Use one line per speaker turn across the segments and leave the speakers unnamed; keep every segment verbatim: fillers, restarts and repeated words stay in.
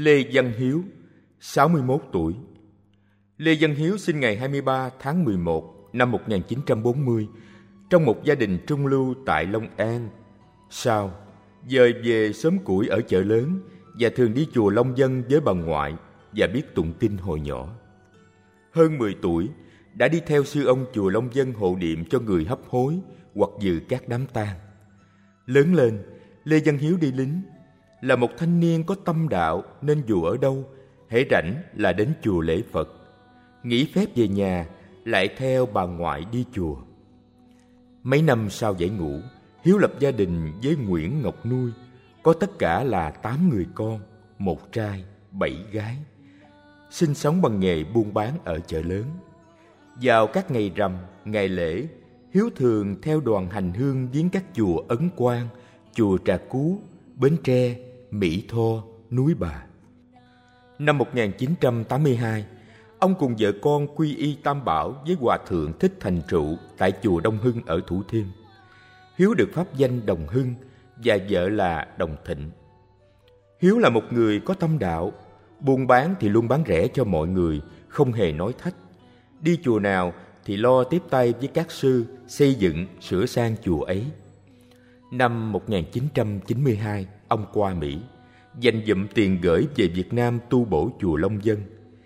Lê Văn Hiếu, sáu mươi mốt tuổi. Lê Văn Hiếu sinh ngày hai mươi ba tháng mười một năm một nghìn chín trăm bốn mươi trong một gia đình trung lưu tại Long An. Sau, dời về xóm củi ở chợ lớn và thường đi chùa Long Dân với bà ngoại và biết tụng kinh hồi nhỏ. Hơn mười tuổi, đã đi theo sư ông chùa Long Dân hộ niệm cho người hấp hối hoặc dự các đám tang. Lớn lên, Lê Văn Hiếu đi lính. Là một thanh niên có tâm đạo nên dù ở đâu, hễ rảnh là đến chùa lễ Phật. Nghỉ phép về nhà, lại theo bà ngoại đi chùa. Mấy năm sau giải ngũ, Hiếu lập gia đình với Nguyễn Ngọc Nuôi, có tất cả là tám người con, một trai, bảy gái. Sinh sống bằng nghề buôn bán ở chợ lớn. Vào các ngày rằm, ngày lễ, Hiếu thường theo đoàn hành hương viếng các chùa Ấn Quang, chùa Trà Cú, Bến Tre, Mỹ Tho, Núi Bà. Năm một nghìn chín trăm tám mươi hai, ông cùng vợ con quy y Tam Bảo với Hòa Thượng Thích Thành Trụ tại chùa Đông Hưng ở Thủ Thiêm. Hiếu được pháp danh Đồng Hưng và vợ là Đồng Thịnh. Hiếu là một người có tâm đạo, buôn bán thì luôn bán rẻ cho mọi người, không hề nói thách. Đi chùa nào thì lo tiếp tay với các sư xây dựng, sửa sang chùa ấy. Năm một nghìn chín trăm chín mươi hai, ông qua Mỹ, dành dụm tiền gửi về Việt Nam tu bổ chùa Long Dân.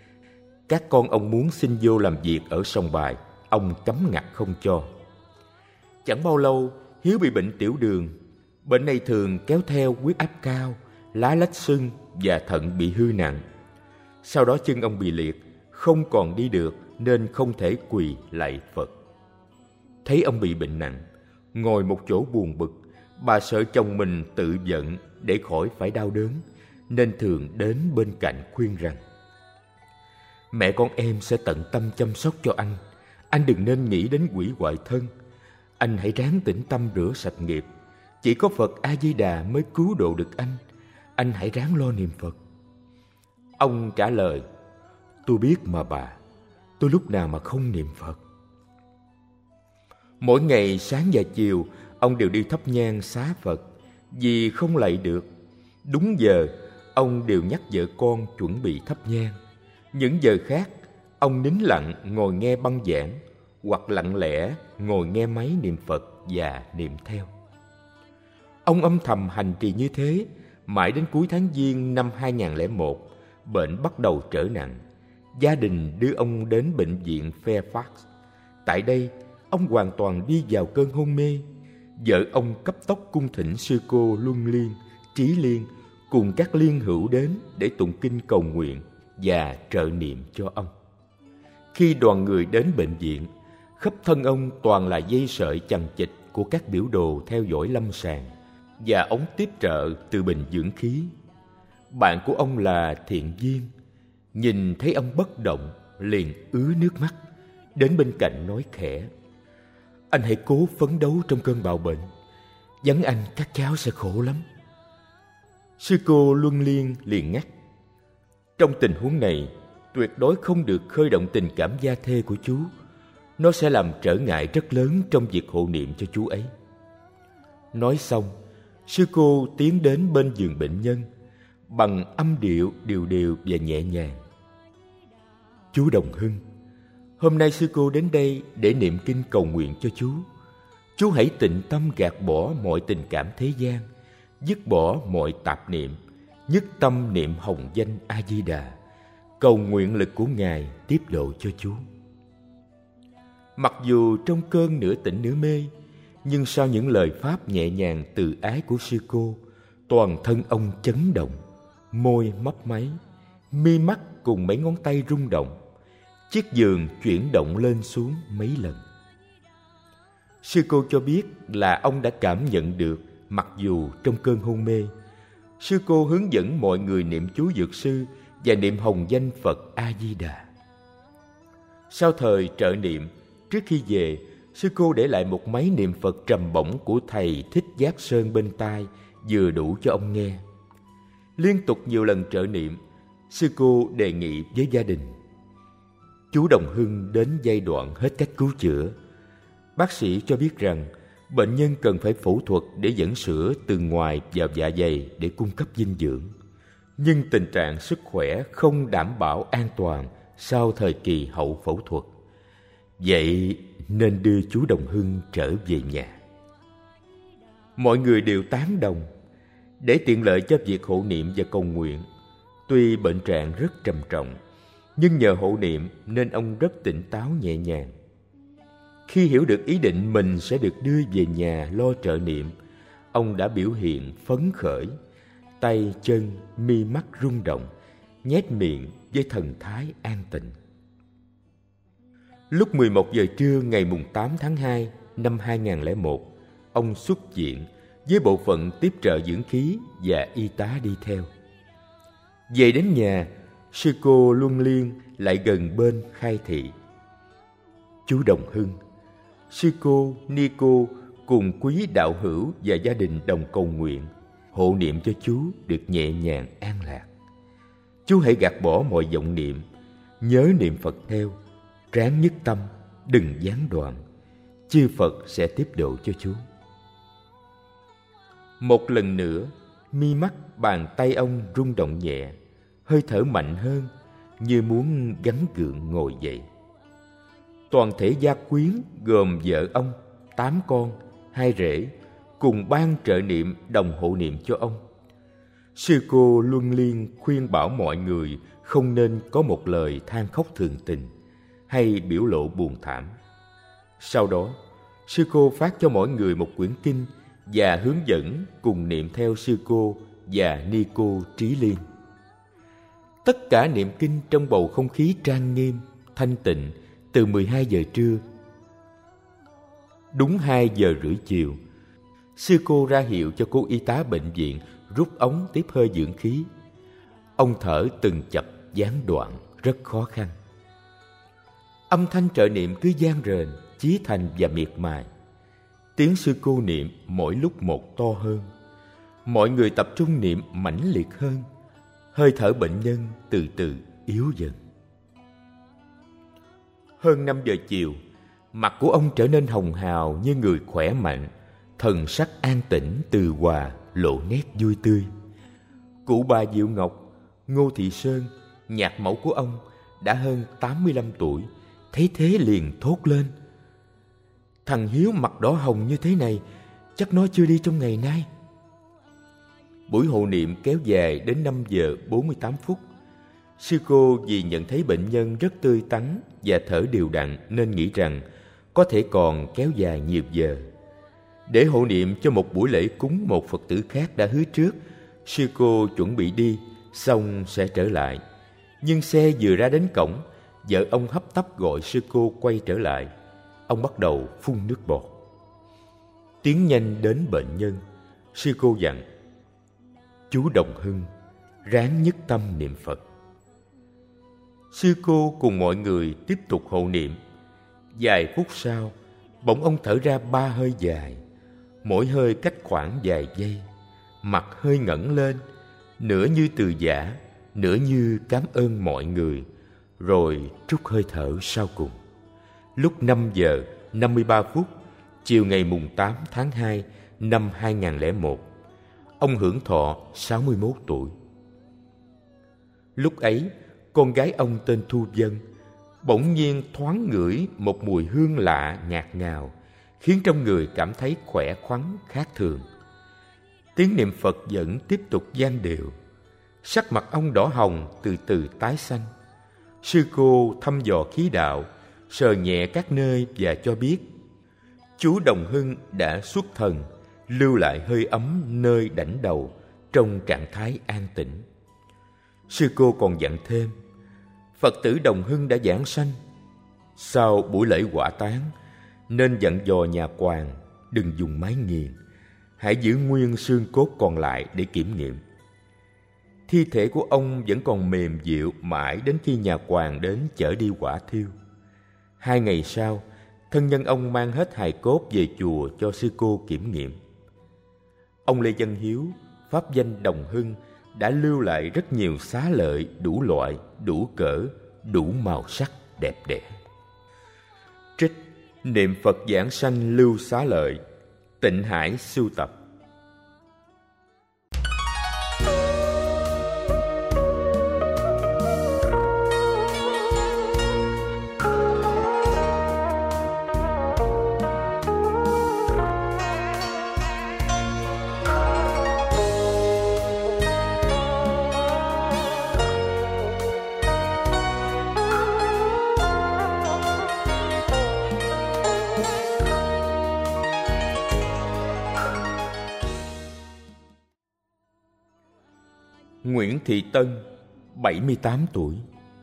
Các con ông muốn xin vô làm việc ở Sông Bài, ông cấm ngặt không cho. Chẳng bao lâu, Hiếu bị bệnh tiểu đường. Bệnh này thường kéo theo huyết áp cao, lá lách sưng và thận bị hư nặng. Sau đó chân ông bị liệt, không còn đi được nên không thể quỳ lạy Phật. Thấy ông bị bệnh nặng, ngồi một chỗ buồn bực, bà sợ chồng mình tự giận để khỏi phải đau đớn, nên thường đến bên cạnh khuyên rằng: mẹ con em sẽ tận tâm chăm sóc cho anh. Anh đừng nên nghĩ đến quỷ hoại thân. Anh hãy ráng tĩnh tâm rửa sạch nghiệp. Chỉ có Phật A-di-đà mới cứu độ được anh. Anh hãy ráng lo niệm Phật. Ông trả lời: tôi biết mà bà, tôi lúc nào mà không niệm Phật. Mỗi ngày sáng và chiều, ông đều đi thắp nhang xá Phật. Vì không lạy được, đúng giờ, ông đều nhắc vợ con chuẩn bị thắp nhang. Những giờ khác, ông nín lặng ngồi nghe băng giảng, hoặc lặng lẽ ngồi nghe máy niệm Phật và niệm theo. Ông âm thầm hành trì như thế, mãi đến cuối tháng Giêng năm hai nghìn lẻ một, bệnh bắt đầu trở nặng. Gia đình đưa ông đến bệnh viện Fairfax. Tại đây, ông hoàn toàn đi vào cơn hôn mê. Vợ ông cấp tốc cung thỉnh sư cô Luân Liên, Trí Liên cùng các liên hữu đến để tụng kinh cầu nguyện và trợ niệm cho ông. Khi đoàn người đến bệnh viện, khắp thân ông toàn là dây sợi chằng chịt của các biểu đồ theo dõi lâm sàng và ống tiếp trợ từ bình dưỡng khí. Bạn của ông là Thiện Viên, nhìn thấy ông bất động liền ứa nước mắt, đến bên cạnh nói khẽ: anh hãy cố phấn đấu trong cơn bạo bệnh, vắng anh các cháu sẽ khổ lắm. Sư cô Luân Liên liền ngắt: trong tình huống này, tuyệt đối không được khơi động tình cảm gia thê của chú. Nó sẽ làm trở ngại rất lớn trong việc hộ niệm cho chú ấy. Nói xong, sư cô tiến đến bên giường bệnh nhân, bằng âm điệu đều đều và nhẹ nhàng: chú Đồng Hưng, hôm nay sư cô đến đây để niệm kinh cầu nguyện cho chú. Chú hãy tịnh tâm gạt bỏ mọi tình cảm thế gian, dứt bỏ mọi tạp niệm, nhất tâm niệm hồng danh A-di-đà, cầu nguyện lực của Ngài tiếp độ cho chú. Mặc dù trong cơn nửa tỉnh nửa mê, nhưng sau những lời pháp nhẹ nhàng từ ái của sư cô, toàn thân ông chấn động, môi mấp máy, mi mắt cùng mấy ngón tay rung động. Chiếc giường chuyển động lên xuống mấy lần. Sư cô cho biết là ông đã cảm nhận được, mặc dù trong cơn hôn mê. Sư cô hướng dẫn mọi người niệm chú Dược Sư và niệm hồng danh Phật A-di-đà. Sau thời trợ niệm, trước khi về, sư cô để lại một máy niệm Phật trầm bổng của thầy Thích Giác Sơn bên tai, vừa đủ cho ông nghe. Liên tục nhiều lần trợ niệm, sư cô đề nghị với gia đình: chú Đồng Hưng đến giai đoạn hết cách cứu chữa. Bác sĩ cho biết rằng bệnh nhân cần phải phẫu thuật để dẫn sữa từ ngoài vào dạ dày để cung cấp dinh dưỡng. nhưng tình trạng sức khỏe không đảm bảo an toàn sau thời kỳ hậu phẫu thuật. Vậy nên đưa chú Đồng Hưng trở về nhà. Mọi người đều tán đồng. Để tiện lợi cho việc hộ niệm và cầu nguyện, tuy bệnh trạng rất trầm trọng, nhưng nhờ hộ niệm nên ông rất tỉnh táo nhẹ nhàng. Khi hiểu được ý định mình sẽ được đưa về nhà lo trợ niệm, ông đã biểu hiện phấn khởi, tay chân mi mắt rung động, nhếch miệng với thần thái an tịnh. Lúc mười một giờ trưa ngày tám tháng hai năm hai nghìn không trăm lẻ một, ông xuất viện với bộ phận tiếp trợ dưỡng khí và y tá đi theo. Về đến nhà, sư cô Luân Liên lại gần bên khai thị: Chú Đồng Hưng, sư cô Nico cùng quý đạo hữu và gia đình đồng cầu nguyện hộ niệm cho chú được nhẹ nhàng an lạc. Chú hãy gạt bỏ mọi vọng niệm, nhớ niệm Phật theo, ráng nhất tâm, đừng gián đoạn. Chư Phật sẽ tiếp độ cho chú. Một lần nữa, mi mắt bàn tay ông rung động nhẹ, hơi thở mạnh hơn, như muốn gắng gượng ngồi dậy. Toàn thể gia quyến gồm vợ ông, tám con, hai rể cùng ban trợ niệm đồng hộ niệm cho ông. Sư cô Luân Liên khuyên bảo mọi người không nên có một lời than khóc thường tình hay biểu lộ buồn thảm. Sau đó, sư cô phát cho mỗi người một quyển kinh và hướng dẫn cùng niệm theo sư cô và ni cô Trí Liên. Tất cả niệm kinh trong bầu không khí trang nghiêm, thanh tịnh từ mười hai giờ trưa. Đúng hai giờ rưỡi chiều, sư cô ra hiệu cho cô y tá bệnh viện rút ống tiếp hơi dưỡng khí. Ông thở từng chập gián đoạn rất khó khăn. Âm thanh trợ niệm cứ vang rền, chí thành và miệt mài. Tiếng sư cô niệm mỗi lúc một to hơn. Mọi người tập trung niệm mãnh liệt hơn. Hơi thở bệnh nhân từ từ yếu dần. Hơn năm giờ chiều, mặt của ông trở nên hồng hào như người khỏe mạnh, thần sắc an tĩnh từ hòa lộ nét vui tươi. Cụ bà Diệu Ngọc, Ngô Thị Sơn, nhạc mẫu của ông, đã hơn tám mươi lăm tuổi, thấy thế liền thốt lên: Thằng Hiếu mặt đỏ hồng như thế này, chắc nó chưa đi trong ngày nay. Buổi hộ niệm kéo dài đến năm giờ bốn mươi tám phút. Sư cô vì nhận thấy bệnh nhân rất tươi tắn và thở đều đặn nên nghĩ rằng có thể còn kéo dài nhiều giờ. Để hộ niệm cho một buổi lễ cúng một Phật tử khác đã hứa trước, sư cô chuẩn bị đi, xong sẽ trở lại. Nhưng xe vừa ra đến cổng, vợ ông hấp tấp gọi sư cô quay trở lại. Ông bắt đầu phun nước bọt. Tiến nhanh đến bệnh nhân, sư cô dặn: Chú Đồng Hưng, ráng nhất tâm niệm Phật. Sư cô cùng mọi người tiếp tục hộ niệm. Vài phút sau, bỗng ông thở ra ba hơi dài, mỗi hơi cách khoảng vài giây. Mặt hơi ngẩng lên, nửa như từ giã, nửa như cảm ơn mọi người, rồi trút hơi thở sau cùng. Lúc năm giờ năm mươi ba phút, chiều ngày mùng tám tháng hai năm hai nghìn không trăm lẻ một, ông hưởng thọ sáu mươi mốt tuổi. Lúc ấy, con gái ông tên Thu Vân bỗng nhiên thoáng ngửi một mùi hương lạ ngạt ngào, khiến trong người cảm thấy khỏe khoắn khác thường. Tiếng niệm Phật vẫn tiếp tục vang đều. Sắc mặt ông đỏ hồng từ từ tái xanh. Sư cô thăm dò khí đạo, sờ nhẹ các nơi và cho biết chú Đồng Hưng đã xuất thần, lưu lại hơi ấm nơi đảnh đầu trong trạng thái an tĩnh. Sư cô còn dặn thêm: Phật tử Đồng Hưng đã giảng sanh. Sau buổi lễ hỏa táng, nên dặn dò nhà quan đừng dùng máy nghiền, hãy giữ nguyên xương cốt còn lại để kiểm nghiệm. Thi thể của ông vẫn còn mềm dịu mãi đến khi nhà quan đến chở đi hỏa thiêu. Hai ngày sau, thân nhân ông mang hết hài cốt về chùa cho sư cô kiểm nghiệm. Ông Lê Văn Hiếu, pháp danh Đồng Hưng, đã lưu lại rất nhiều xá lợi đủ loại, đủ cỡ, đủ màu sắc đẹp đẽ. Trích Niệm Phật giảng sanh lưu xá lợi, Tịnh Hải sưu tập. Nguyễn Thị Tân, bảy mươi tám tuổi.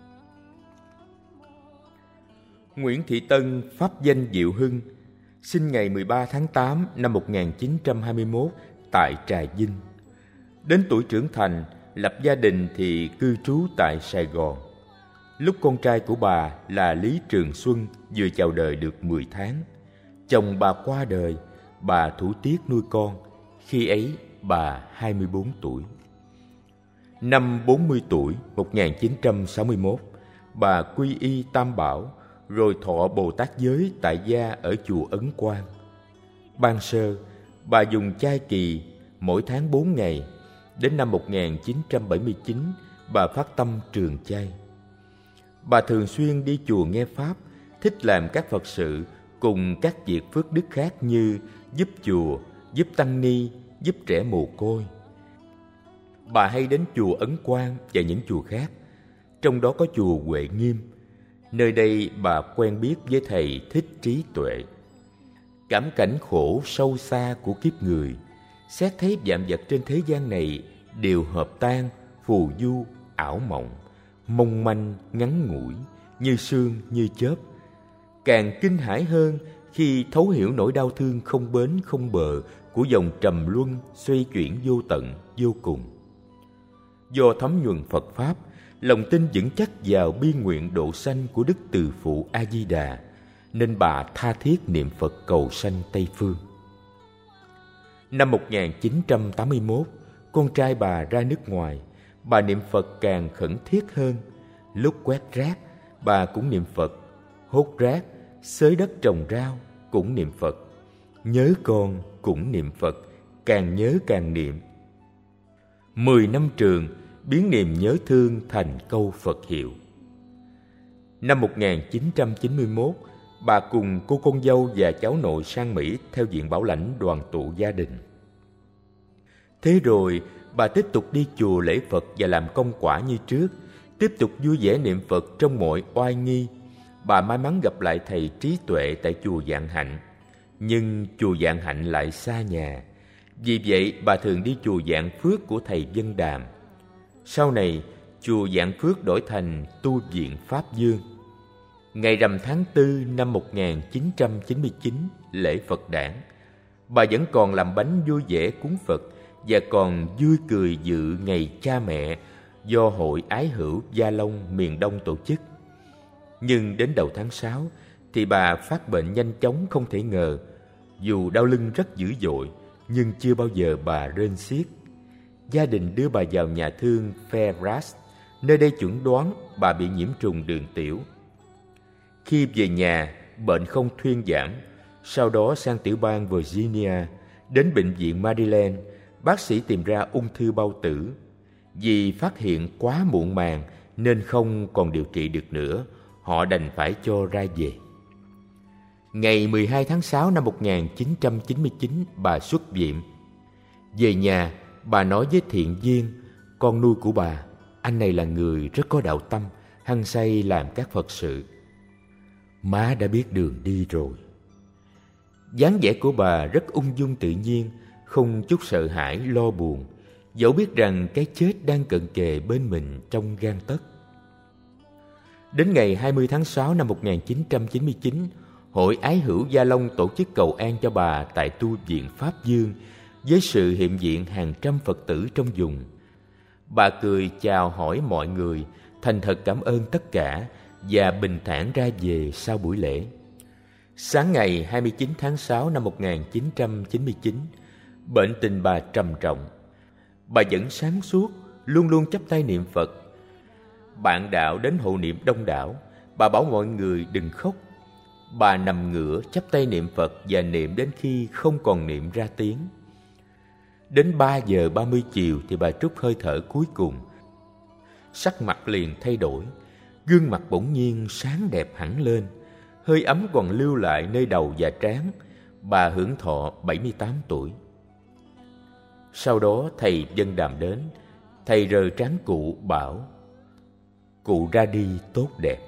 Nguyễn Thị Tân pháp danh Diệu Hưng, sinh ngày mười ba tháng tám năm một nghìn chín trăm hai mươi mốt tại Trà Vinh. Đến tuổi trưởng thành, lập gia đình thì cư trú tại Sài Gòn. Lúc con trai của bà là Lý Trường Xuân vừa chào đời được mười tháng, chồng bà qua đời, bà thủ tiết nuôi con. Khi ấy bà hai mươi bốn tuổi. Năm bốn mươi tuổi, một nghìn chín trăm sáu mươi mốt, bà quy y Tam Bảo, rồi thọ Bồ Tát giới tại gia ở chùa Ấn Quang. Ban sơ, bà dùng chay kỳ mỗi tháng bốn ngày. Đến năm một nghìn chín trăm bảy mươi chín, bà phát tâm trường chay. Bà thường xuyên đi chùa nghe Pháp, thích làm các Phật sự cùng các việc phước đức khác như giúp chùa, giúp tăng ni, giúp trẻ mồ côi. Bà hay đến chùa Ấn Quang và những chùa khác, trong đó có chùa Huệ Nghiêm. Nơi đây bà quen biết với thầy Thích Trí Tuệ. Cảm cảnh khổ sâu xa của kiếp người, xét thấy vạn vật trên thế gian này đều hợp tan, phù du, ảo mộng, mong manh, ngắn ngủi, như sương, như chớp. Càng kinh hãi hơn khi thấu hiểu nỗi đau thương không bến không bờ của dòng trầm luân xoay chuyển vô tận, vô cùng. Do thấm nhuần Phật Pháp, lòng tin vững chắc vào bi nguyện độ sanh của Đức Từ Phụ A Di Đà, nên bà tha thiết niệm Phật cầu sanh Tây Phương. Năm một nghìn chín trăm tám mươi mốt, con trai bà ra nước ngoài, bà niệm Phật càng khẩn thiết hơn. Lúc quét rác, bà cũng niệm Phật; hốt rác, xới đất trồng rau cũng niệm Phật; nhớ con cũng niệm Phật, càng nhớ càng niệm. Mười năm trường, biến niềm nhớ thương thành câu Phật hiệu. Năm một nghìn chín trăm chín mươi mốt, bà cùng cô con dâu và cháu nội sang Mỹ theo diện bảo lãnh đoàn tụ gia đình. Thế rồi, bà tiếp tục đi chùa lễ Phật và làm công quả như trước, tiếp tục vui vẻ niệm Phật trong mọi oai nghi. Bà may mắn gặp lại thầy Trí Tuệ tại chùa Vạn Hạnh, nhưng chùa Vạn Hạnh lại xa nhà. Vì vậy, bà thường đi chùa Vạn Phước của thầy Vân Đàm. Sau này, chùa Vạn Phước đổi thành tu viện Pháp Dương. Ngày rằm tháng tư năm một nghìn chín trăm chín mươi chín, lễ Phật đản, bà vẫn còn làm bánh vui vẻ cúng Phật và còn vui cười dự ngày cha mẹ do Hội Ái Hữu Gia Long miền Đông tổ chức. Nhưng đến đầu tháng sáu thì bà phát bệnh nhanh chóng không thể ngờ. Dù đau lưng rất dữ dội, nhưng chưa bao giờ bà rên xiết. Gia đình đưa bà vào nhà thương Fairbrass, nơi đây chuẩn đoán bà bị nhiễm trùng đường tiểu. Khi về nhà, bệnh không thuyên giảm. Sau đó sang tiểu bang Virginia, đến bệnh viện Maryland, bác sĩ tìm ra ung thư bao tử. Vì phát hiện quá muộn màng nên không còn điều trị được nữa, họ đành phải cho ra về. Ngày mười hai tháng sáu năm một nghìn chín trăm chín mươi chín, bà xuất viện. Về nhà, bà nói với Thiện Viên, con nuôi của bà: anh này là người rất có đạo tâm, hăng say làm các Phật sự. Má đã biết đường đi rồi. Dáng vẻ của bà rất ung dung tự nhiên, không chút sợ hãi lo buồn, dẫu biết rằng cái chết đang cận kề bên mình trong gang tấc. Đến ngày hai mươi tháng sáu năm một nghìn chín trăm chín mươi chín, Hội Ái Hữu Gia Long tổ chức cầu an cho bà tại tu viện Pháp Dương với sự hiện diện hàng trăm Phật tử trong vùng. Bà cười chào hỏi mọi người, thành thật cảm ơn tất cả và bình thản ra về sau buổi lễ. Sáng ngày hai mươi chín tháng sáu năm một nghìn chín trăm chín mươi chín, bệnh tình bà trầm trọng. Bà vẫn sáng suốt, luôn luôn chắp tay niệm Phật. Bạn đạo đến hộ niệm đông đảo, bà bảo mọi người đừng khóc. Bà nằm ngửa chắp tay niệm Phật và niệm đến khi không còn niệm ra tiếng. Đến ba giờ ba mươi chiều thì bà trút hơi thở cuối cùng. Sắc mặt liền thay đổi, gương mặt bỗng nhiên sáng đẹp hẳn lên, hơi ấm còn lưu lại nơi đầu và trán. Bà hưởng thọ bảy mươi tám tuổi. Sau đó thầy Vân Đàm đến, thầy rờ trán cụ bảo: cụ ra đi tốt đẹp.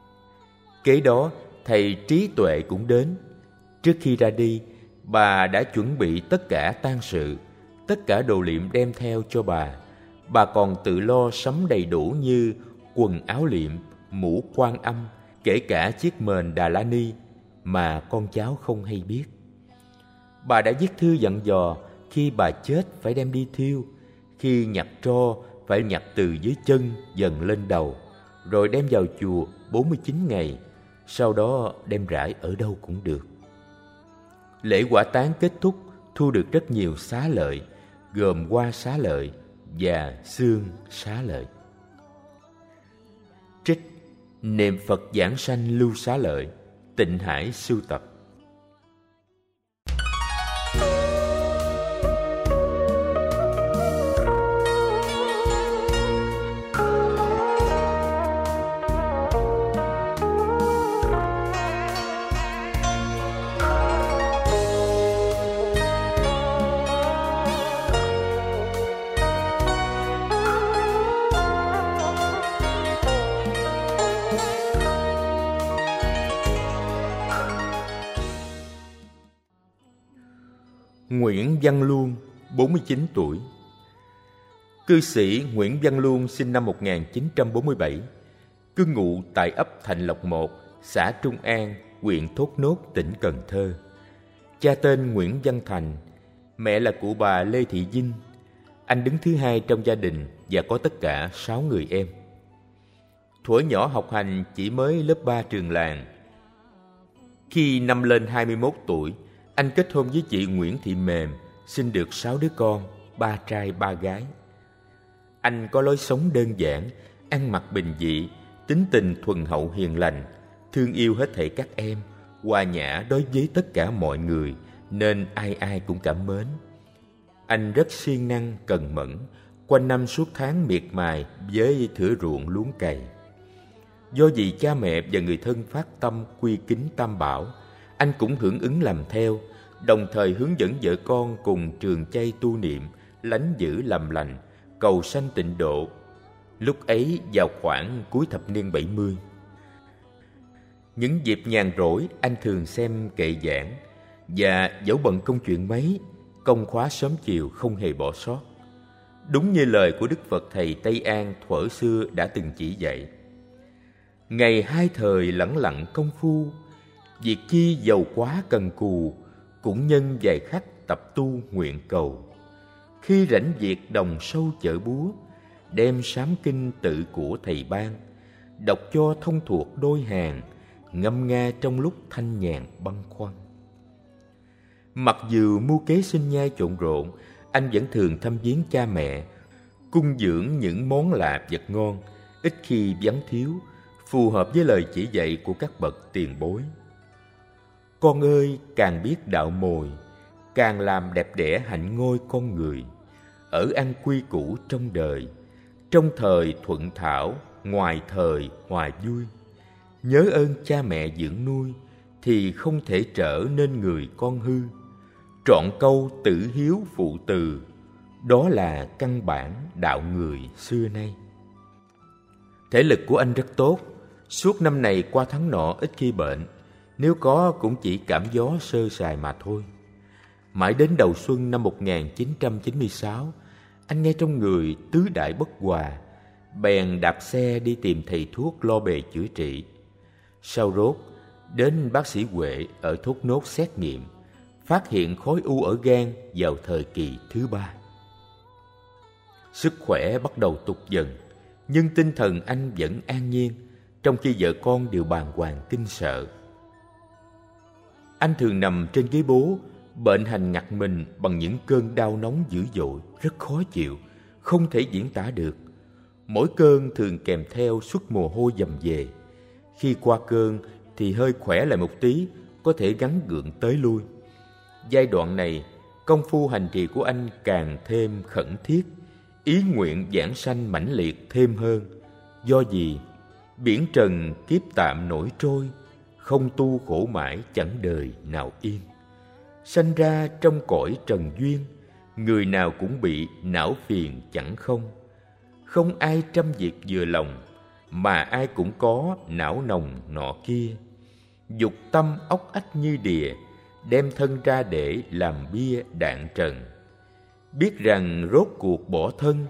Kế đó thầy Trí Tuệ cũng đến. Trước khi ra đi, bà đã chuẩn bị tất cả tang sự, tất cả đồ liệm đem theo cho bà. Bà còn tự lo sắm đầy đủ như quần áo liệm, mũ Quan Âm, kể cả chiếc mền Đà La Ni mà con cháu không hay biết. Bà đã viết thư dặn dò khi bà chết phải đem đi thiêu, khi nhặt tro phải nhặt từ dưới chân dần lên đầu, rồi đem vào chùa bốn mươi chín ngày, sau đó đem rải ở đâu cũng được. Lễ hỏa táng kết thúc thu được rất nhiều xá lợi, gồm hoa xá lợi và xương xá lợi. Trích Niệm Phật giảng sanh lưu xá lợi, Tịnh Hải sưu tập. Nguyễn Văn Luông, bốn mươi chín tuổi. Cư sĩ Nguyễn Văn Luông sinh năm một nghìn chín trăm bốn mươi bảy, cư ngụ tại ấp Thạnh Lộc một, xã Trung An, huyện Thốt Nốt, tỉnh Cần Thơ. Cha tên Nguyễn Văn Thành, mẹ là cụ bà Lê Thị Vinh. Anh đứng thứ hai trong gia đình và có tất cả sáu người em. Thuở nhỏ học hành chỉ mới lớp ba trường làng. Khi năm lên hai mươi mốt tuổi, anh kết hôn với chị Nguyễn Thị Mềm, sinh được sáu đứa con, ba trai ba gái. Anh có lối sống đơn giản, ăn mặc bình dị, tính tình thuần hậu hiền lành, thương yêu hết thảy các em, hòa nhã đối với tất cả mọi người, nên ai ai cũng cảm mến. Anh rất siêng năng, cần mẫn, quanh năm suốt tháng miệt mài với thửa ruộng luống cày. Do vì cha mẹ và người thân phát tâm quy kính Tam Bảo, anh cũng hưởng ứng làm theo, đồng thời hướng dẫn vợ con cùng trường chay tu niệm, lánh dữ làm lành, cầu sanh tịnh độ. Lúc ấy vào khoảng cuối thập niên bảy mươi. Những dịp nhàn rỗi, anh thường xem kệ giảng, và dẫu bận công chuyện mấy, công khóa sớm chiều không hề bỏ sót. Đúng như lời của Đức Phật Thầy Tây An thuở xưa đã từng chỉ dạy: ngày hai thời lẳng lặng công phu, việc chi giàu quá cần cù, cũng nhân vài khắc tập tu nguyện cầu. Khi rảnh việc đồng sâu chợ búa, đem sám kinh tự của thầy ban, đọc cho thông thuộc đôi hàng, ngâm nga trong lúc thanh nhàn băn khoăn. Mặc dù mưu kế sinh nhai trộn rộn, anh vẫn thường thăm viếng cha mẹ, cung dưỡng những món lạ vật ngon, ít khi vắng thiếu, phù hợp với lời chỉ dạy của các bậc tiền bối. Con ơi, càng biết đạo mồi, càng làm đẹp đẽ hạnh ngôi con người. Ở ăn quy củ trong đời, trong thời thuận thảo, ngoài thời hòa vui. Nhớ ơn cha mẹ dưỡng nuôi, thì không thể trở nên người con hư. Trọn câu tử hiếu phụ từ, đó là căn bản đạo người xưa nay. Thể lực của anh rất tốt, suốt năm này qua tháng nọ ít khi bệnh, nếu có cũng chỉ cảm gió sơ sài mà thôi. Mãi đến đầu xuân năm một nghìn chín trăm chín mươi sáu, anh nghe trong người tứ đại bất hòa, bèn đạp xe đi tìm thầy thuốc lo bề chữa trị. Sau rốt, đến bác sĩ Huệ ở Thốt Nốt xét nghiệm, phát hiện khối u ở gan vào thời kỳ thứ ba. Sức khỏe bắt đầu tụt dần, nhưng tinh thần anh vẫn an nhiên, trong khi vợ con đều bàng hoàng kinh sợ. Anh thường nằm trên ghế bố, bệnh hành ngặt mình bằng những cơn đau nóng dữ dội, rất khó chịu, không thể diễn tả được. Mỗi cơn thường kèm theo suất mồ hôi dầm về. Khi qua cơn thì hơi khỏe lại một tí, có thể gắng gượng tới lui. Giai đoạn này, công phu hành trì của anh càng thêm khẩn thiết, ý nguyện giảng sanh mãnh liệt thêm hơn. Do gì? Biển trần kiếp tạm nổi trôi, không tu khổ mãi chẳng đời nào yên. Sanh ra trong cõi trần duyên, người nào cũng bị não phiền chẳng không. Không ai trăm việc vừa lòng, mà ai cũng có não nồng nọ kia. Dục tâm ốc ách như đìa, đem thân ra để làm bia đạn trần. Biết rằng rốt cuộc bỏ thân,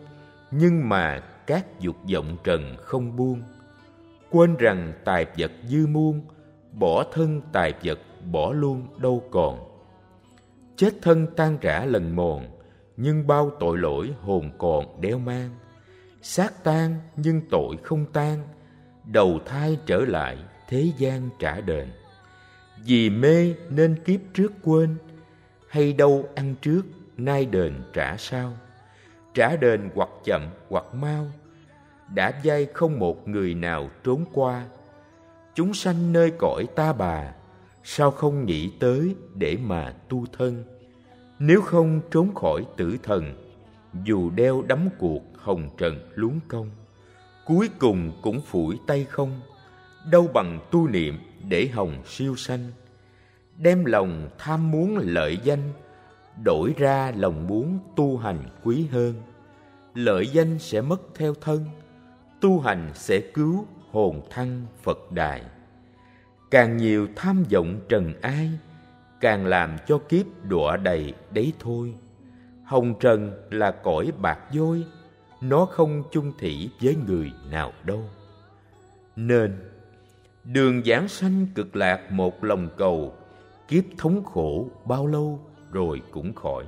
nhưng mà các dục vọng trần không buông. Quên rằng tài vật dư muôn, bỏ thân tài vật bỏ luôn đâu còn. Chết thân tan rã lần mòn, nhưng bao tội lỗi hồn còn đeo mang. Xác tan nhưng tội không tan, đầu thai trở lại thế gian trả đền. Vì mê nên kiếp trước quên, hay đâu ăn trước nay đền trả sau. Trả đền hoặc chậm hoặc mau, đã vay không một người nào trốn qua. Chúng sanh nơi cõi ta bà, sao không nghĩ tới để mà tu thân. Nếu không trốn khỏi tử thần, dù đeo đắm cuộc hồng trần luống công, cuối cùng cũng phủi tay không. Đâu bằng tu niệm để hồng siêu sanh, đem lòng tham muốn lợi danh, đổi ra lòng muốn tu hành quý hơn. Lợi danh sẽ mất theo thân, tu hành sẽ cứu hồn thăng Phật đài. Càng nhiều tham vọng trần ai, càng làm cho kiếp đọa đầy đấy thôi. Hồng trần là cõi bạc vôi, nó không chung thủy với người nào đâu. Nên đường giảng sanh cực lạc một lòng cầu, kiếp thống khổ bao lâu rồi cũng khỏi.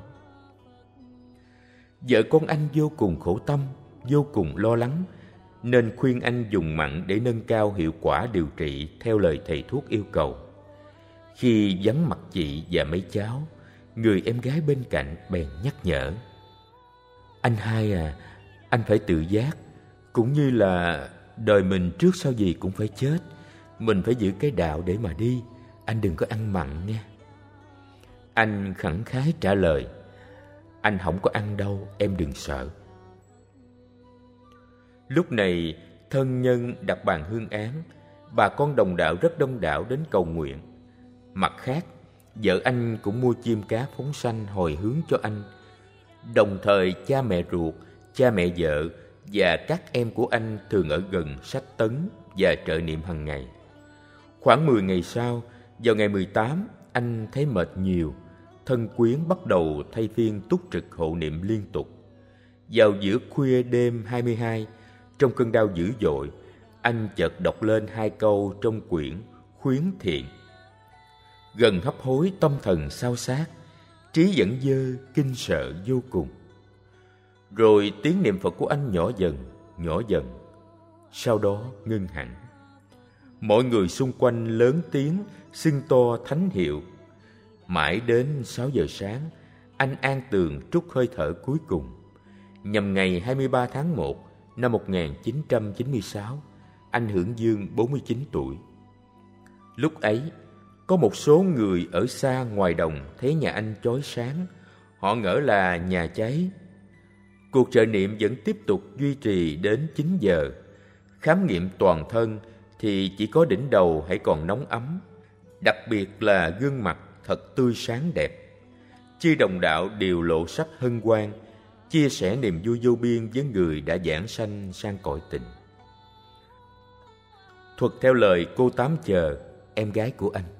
Vợ con anh vô cùng khổ tâm, vô cùng lo lắng, nên khuyên anh dùng mặn để nâng cao hiệu quả điều trị theo lời thầy thuốc yêu cầu. Khi vắng mặt chị và mấy cháu, người em gái bên cạnh bèn nhắc nhở: "Anh hai à, anh phải tự giác, cũng như là đời mình trước sau gì cũng phải chết. Mình phải giữ cái đạo để mà đi, anh đừng có ăn mặn nha." Anh khẳng khái trả lời: "Anh không có ăn đâu, em đừng sợ." Lúc này, thân nhân đặt bàn hương án, bà con đồng đạo rất đông đảo đến cầu nguyện. Mặt khác, vợ anh cũng mua chim cá phóng sanh hồi hướng cho anh. Đồng thời cha mẹ ruột, cha mẹ vợ và các em của anh thường ở gần sách tấn và trợ niệm hàng ngày. Khoảng mười ngày sau, vào ngày mười tám, anh thấy mệt nhiều, thân quyến bắt đầu thay phiên túc trực hộ niệm liên tục. Vào giữa khuya đêm hai mươi hai, trong cơn đau dữ dội, anh chợt đọc lên hai câu trong quyển Khuyến Thiện: "Gần hấp hối tâm thần sao sát, trí vẫn dơ kinh sợ vô cùng." Rồi tiếng niệm Phật của anh nhỏ dần, nhỏ dần, sau đó ngưng hẳn. Mọi người xung quanh lớn tiếng xưng to thánh hiệu. Mãi đến sáu giờ sáng, anh an tường trút hơi thở cuối cùng. Nhằm ngày hai mươi ba tháng một năm một nghìn chín trăm chín mươi sáu, anh hưởng dương bốn mươi chín tuổi. Lúc ấy, có một số người ở xa ngoài đồng thấy nhà anh chói sáng. Họ ngỡ là nhà cháy. Cuộc trợ niệm vẫn tiếp tục duy trì đến chín giờ. Khám nghiệm toàn thân thì chỉ có đỉnh đầu hãy còn nóng ấm, đặc biệt là gương mặt thật tươi sáng đẹp. Chư đồng đạo đều lộ sắc hân hoan, chia sẻ niềm vui vô biên với người đã giảng sanh sang cõi tình. Thuật theo lời cô Tám Chờ, em gái của anh.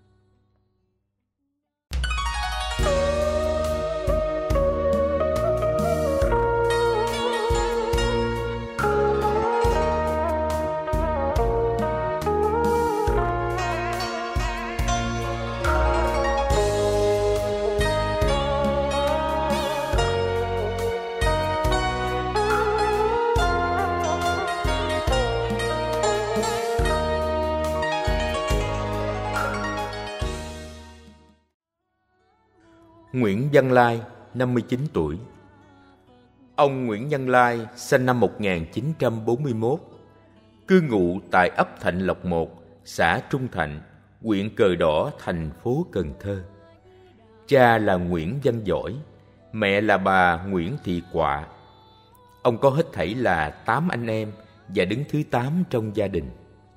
Nguyễn Văn Lai, năm mươi chín tuổi. Ông Nguyễn Văn Lai sinh năm một nghìn chín trăm bốn mươi mốt, cư ngụ tại ấp Thạnh Lộc một, xã Trung Thạnh, huyện Cờ Đỏ, thành phố Cần Thơ. Cha là Nguyễn Văn Giỏi, mẹ là bà Nguyễn Thị Quạ. Ông có hết thảy là tám anh em và đứng thứ tám trong gia đình.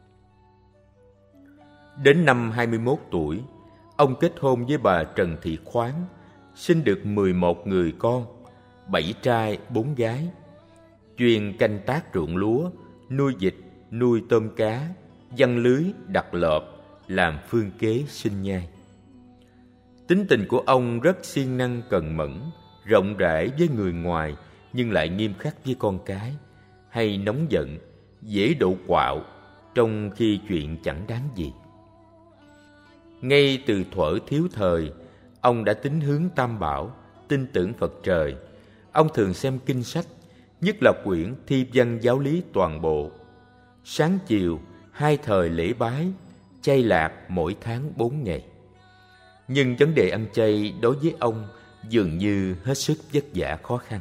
Đến năm hai mươi mốt tuổi, ông kết hôn với bà Trần Thị Khoáng, sinh được mười một người con, bảy trai bốn gái, chuyên canh tác ruộng lúa, nuôi vịt, nuôi tôm cá, giăng lưới, đặt lợp, làm phương kế sinh nhai. Tính tình của ông rất siêng năng cần mẫn, rộng rãi với người ngoài nhưng lại nghiêm khắc với con cái, hay nóng giận, dễ độ quạo, trong khi chuyện chẳng đáng gì. Ngay từ thuở thiếu thời, ông đã tín hướng Tam Bảo, tin tưởng Phật trời. Ông thường xem kinh sách, nhất là quyển Thi văn giáo lý toàn bộ. Sáng chiều, hai thời lễ bái, chay lạc mỗi tháng bốn ngày. Nhưng vấn đề ăn chay đối với ông dường như hết sức vất vả khó khăn.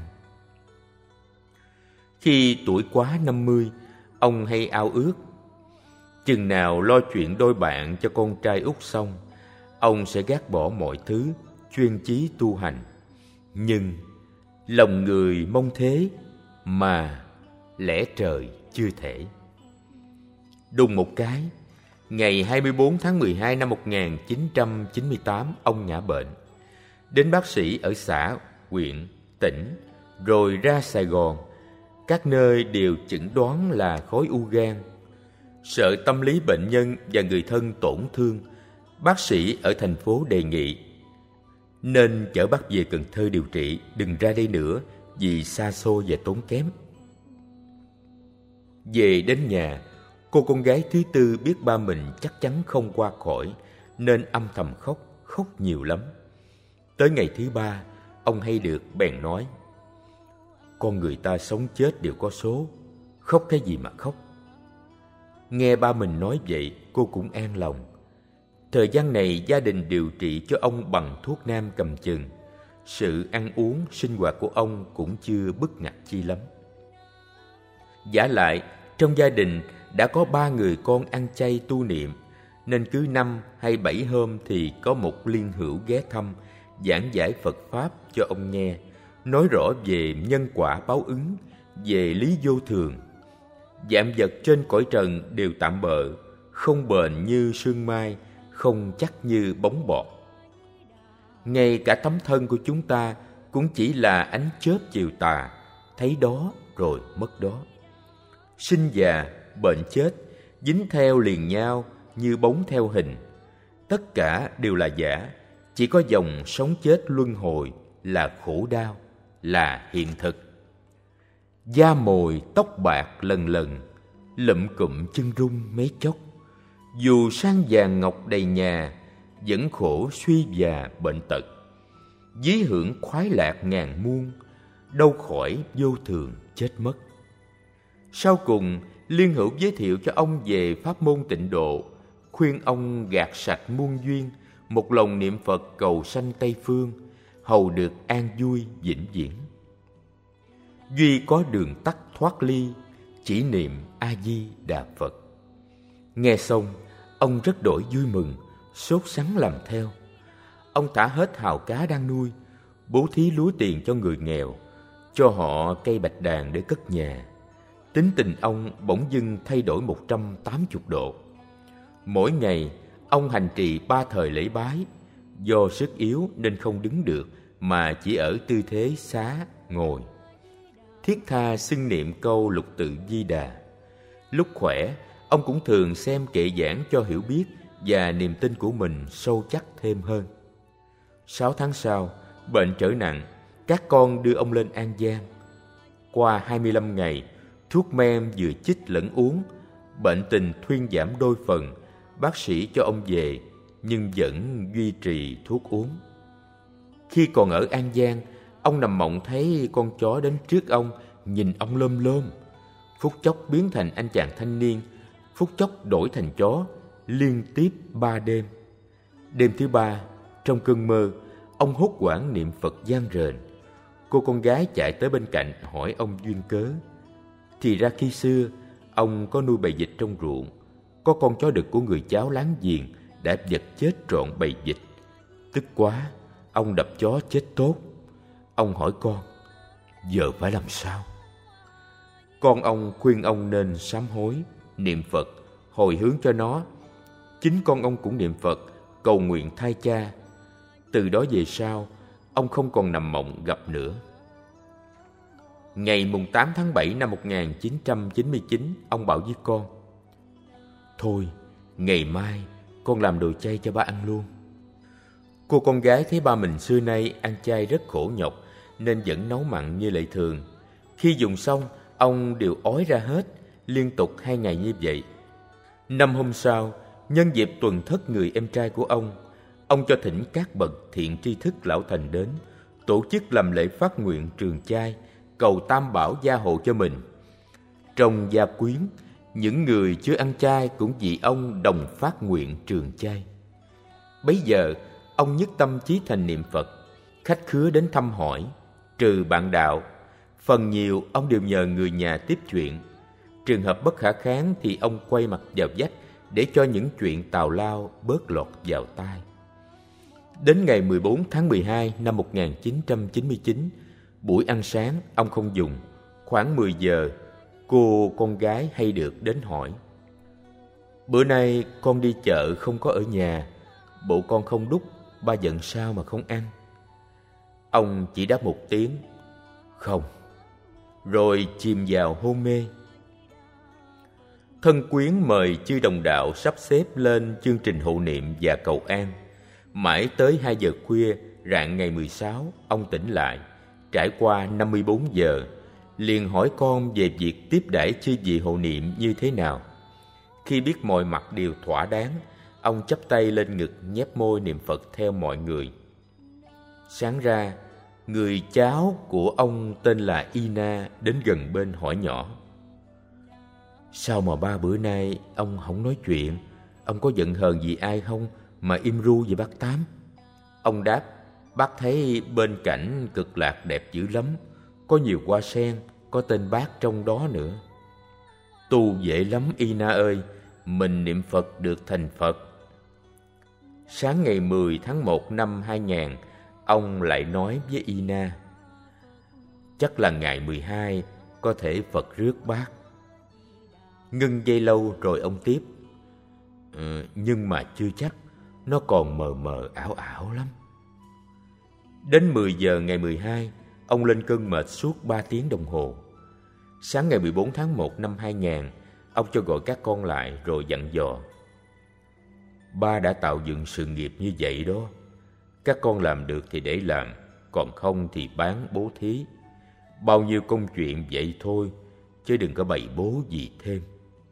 Khi tuổi quá năm mươi, ông hay ao ước chừng nào lo chuyện đôi bạn cho con trai út xong, ông sẽ gác bỏ mọi thứ, chuyên chí tu hành. Nhưng lòng người mong thế, mà lẽ trời chưa thể. Đùng một cái, ngày hai mươi bốn tháng mười hai năm một nghìn chín trăm chín mươi tám, ông ngã bệnh. Đến bác sĩ ở xã, huyện, tỉnh, rồi ra Sài Gòn. Các nơi đều chẩn đoán là khối u gan. Sợ tâm lý bệnh nhân và người thân tổn thương, bác sĩ ở thành phố đề nghị nên chở bác về Cần Thơ điều trị, đừng ra đây nữa vì xa xôi và tốn kém. Về đến nhà, cô con gái thứ tư biết ba mình chắc chắn không qua khỏi, nên âm thầm khóc, khóc nhiều lắm. Tới ngày thứ ba, ông hay được bèn nói: con người ta sống chết đều có số, khóc cái gì mà khóc. Nghe ba mình nói vậy, cô cũng an lòng. Thời gian này gia đình điều trị cho ông bằng thuốc nam cầm chừng. Sự ăn uống, sinh hoạt của ông cũng chưa bức ngặt chi lắm. Vả lại, trong gia đình đã có ba người con ăn chay tu niệm, nên cứ năm hay bảy hôm thì có một liên hữu ghé thăm, giảng giải Phật Pháp cho ông nghe, nói rõ về nhân quả báo ứng, về lý vô thường. Vạn vật trên cõi trần đều tạm bợ, không bền như sương mai, không chắc như bóng bọt. Ngay cả tấm thân của chúng ta cũng chỉ là ánh chớp chiều tà, thấy đó rồi mất đó. Sinh già, bệnh chết, dính theo liền nhau như bóng theo hình. Tất cả đều là giả, chỉ có dòng sống chết luân hồi là khổ đau, là hiện thực. Da mồi tóc bạc lần lần, lụm cụm chân rung mấy chốc. Dù sang vàng ngọc đầy nhà, vẫn khổ suy già bệnh tật. Dí hưởng khoái lạc ngàn muôn, đâu khỏi vô thường chết mất. Sau cùng, liên hữu giới thiệu cho ông về pháp môn tịnh độ, khuyên ông gạt sạch muôn duyên, một lòng niệm Phật cầu sanh Tây Phương, hầu được an vui vĩnh viễn. Duy có đường tắt thoát ly, chỉ niệm A Di Đà Phật. Nghe xong, ông rất đổi vui mừng, sốt sắng làm theo. Ông thả hết hào cá đang nuôi, bố thí lúa tiền cho người nghèo, cho họ cây bạch đàn để cất nhà. Tính tình ông bỗng dưng thay đổi một trăm tám mươi độ. Mỗi ngày, ông hành trì ba thời lễ bái. Do sức yếu nên không đứng được, mà chỉ ở tư thế xá, ngồi. Thiết tha xưng niệm câu lục tự Di Đà. Lúc khỏe, ông cũng thường xem kệ giảng cho hiểu biết và niềm tin của mình sâu chắc thêm hơn. Sáu tháng sau, bệnh trở nặng, các con đưa ông lên An Giang. Qua hai mươi lăm ngày, thuốc men vừa chích lẫn uống, bệnh tình thuyên giảm đôi phần. Bác sĩ cho ông về, nhưng vẫn duy trì thuốc uống. Khi còn ở An Giang, ông nằm mộng thấy con chó đến trước ông, nhìn ông lơm lơm. Phút chốc biến thành anh chàng thanh niên, phút chốc đổi thành chó, liên tiếp ba đêm. Đêm thứ ba, trong cơn mơ, ông hốt hoảng niệm Phật vang rền. Cô con gái chạy tới bên cạnh hỏi ông duyên cớ. Thì ra khi xưa, ông có nuôi bầy vịt trong ruộng. Có con chó đực của người cháu láng giềng đã vật chết trọn bầy vịt. Tức quá, ông đập chó chết tốt. Ông hỏi con, giờ phải làm sao? Con ông khuyên ông nên sám hối, niệm Phật, hồi hướng cho nó. Chính con ông cũng niệm Phật, cầu nguyện thay cha. Từ đó về sau, ông không còn nằm mộng gặp nữa. Ngày mùng tám tháng bảy năm một nghìn chín trăm chín mươi chín, ông bảo với con, thôi, ngày mai con làm đồ chay cho ba ăn luôn. Cô con gái thấy ba mình xưa nay ăn chay rất khổ nhọc, nên vẫn nấu mặn như lệ thường. Khi dùng xong, ông đều ói ra hết, liên tục hai ngày như vậy. Năm hôm sau, nhân dịp tuần thất người em trai của ông, ông cho thỉnh các bậc thiện tri thức lão thành đến, tổ chức làm lễ phát nguyện trường chay, cầu Tam Bảo gia hộ cho mình. Trong gia quyến, những người chưa ăn chay cũng vì ông đồng phát nguyện trường chay. Bấy giờ, ông nhất tâm chí thành niệm Phật, khách khứa đến thăm hỏi, trừ bạn đạo, phần nhiều ông đều nhờ người nhà tiếp chuyện. Trường hợp bất khả kháng thì ông quay mặt vào vách để cho những chuyện tào lao bớt lọt vào tai. Đến ngày mười bốn tháng mười hai năm một nghìn chín trăm chín mươi chín, buổi ăn sáng ông không dùng. Khoảng mười giờ, cô con gái hay được đến hỏi: "Bữa nay con đi chợ không có ở nhà, bộ con không đút, ba giận sao mà không ăn?" Ông chỉ đáp một tiếng "Không", rồi chìm vào hôn mê. Thân quyến mời chư đồng đạo sắp xếp lên chương trình hộ niệm và cầu an. Mãi tới hai giờ khuya rạng ngày mười sáu, ông tỉnh lại. Trải qua năm mươi bốn giờ, liền hỏi con về việc tiếp đãi chư vị hộ niệm như thế nào. Khi biết mọi mặt đều thỏa đáng, ông chắp tay lên ngực nhép môi niệm Phật theo mọi người. Sáng ra, người cháu của ông tên là Ina đến gần bên hỏi nhỏ: "Sao mà ba bữa nay ông không nói chuyện? Ông có giận hờn gì ai không mà im ru về bác Tám?" Ông đáp: "Bác thấy bên cảnh Cực Lạc đẹp dữ lắm, có nhiều hoa sen, có tên bác trong đó nữa." "Tu dễ lắm Ina ơi, mình niệm Phật được thành Phật." Sáng ngày mười tháng một năm hai nghìn, ông lại nói với Ina: "Chắc là ngày mười hai có thể Phật rước bác." Ngưng giây lâu rồi ông tiếp: ừ, "Nhưng mà chưa chắc, nó còn mờ mờ ảo ảo lắm." Đến mười giờ ngày mười hai, ông lên cơn mệt suốt ba tiếng đồng hồ. Sáng ngày mười bốn tháng một năm hai nghìn, ông cho gọi các con lại rồi dặn dò: "Ba đã tạo dựng sự nghiệp như vậy đó. Các con làm được thì để làm, còn không thì bán bố thí. Bao nhiêu công chuyện vậy thôi, chứ đừng có bày bố gì thêm."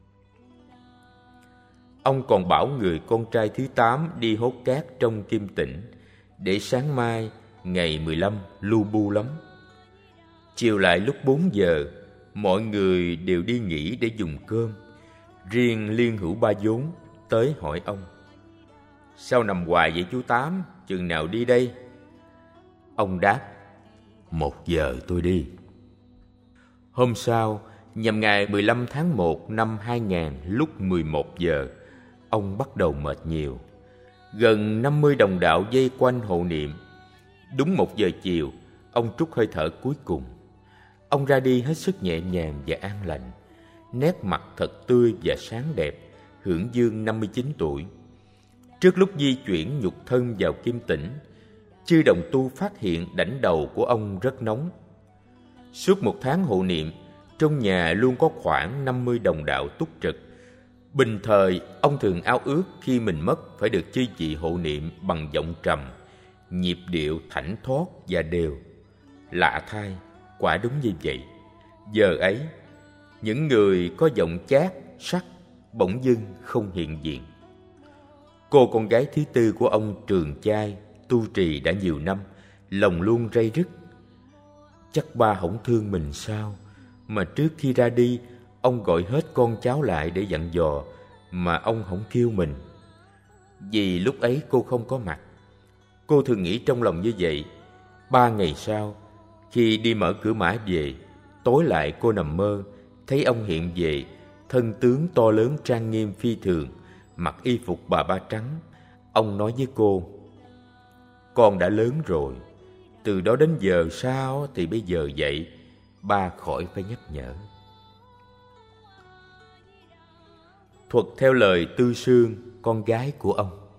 Ông còn bảo người con trai thứ tám đi hốt cát trong Kim Tỉnh, để sáng mai ngày mười lăm lu bu lắm. Chiều lại lúc bốn giờ, mọi người đều đi nghỉ để dùng cơm. Riêng Liên Hữu Ba vốn tới hỏi ông: "Sao nằm hoài vậy chú Tám, chừng nào đi đây?" Ông đáp: "Một giờ tôi đi." Hôm sau, nhằm ngày mười lăm tháng một năm hai nghìn, lúc mười một giờ, ông bắt đầu mệt nhiều. Gần năm mươi đồng đạo vây quanh hộ niệm. Đúng một giờ chiều, ông trút hơi thở cuối cùng. Ông ra đi hết sức nhẹ nhàng và an lành, nét mặt thật tươi và sáng đẹp, hưởng dương năm mươi chín tuổi. Trước lúc di chuyển nhục thân vào Kim Tỉnh, chư đồng tu phát hiện đảnh đầu của ông rất nóng. Suốt một tháng hộ niệm, trong nhà luôn có khoảng năm mươi đồng đạo túc trực. Bình thời, ông thường ao ước khi mình mất phải được chư vị hộ niệm bằng giọng trầm, nhịp điệu thảnh thót và đều. Lạ thay, quả đúng như vậy. Giờ ấy, những người có giọng chát, sắc, bỗng dưng không hiện diện. Cô con gái thứ tư của ông trường chay, tu trì đã nhiều năm, lòng luôn ray rứt. Chắc ba hổng thương mình sao, mà trước khi ra đi, ông gọi hết con cháu lại để dặn dò, mà ông không kêu mình. Vì lúc ấy cô không có mặt. Cô thường nghĩ trong lòng như vậy. Ba ngày sau, khi đi mở cửa mã về, tối lại cô nằm mơ, thấy ông hiện về, thân tướng to lớn trang nghiêm phi thường, mặc y phục bà ba trắng. Ông nói với cô: "Con đã lớn rồi, từ đó đến giờ sao thì bây giờ vậy, ba khỏi phải nhắc nhở." Thuật theo lời Tư Sương, con gái của ông.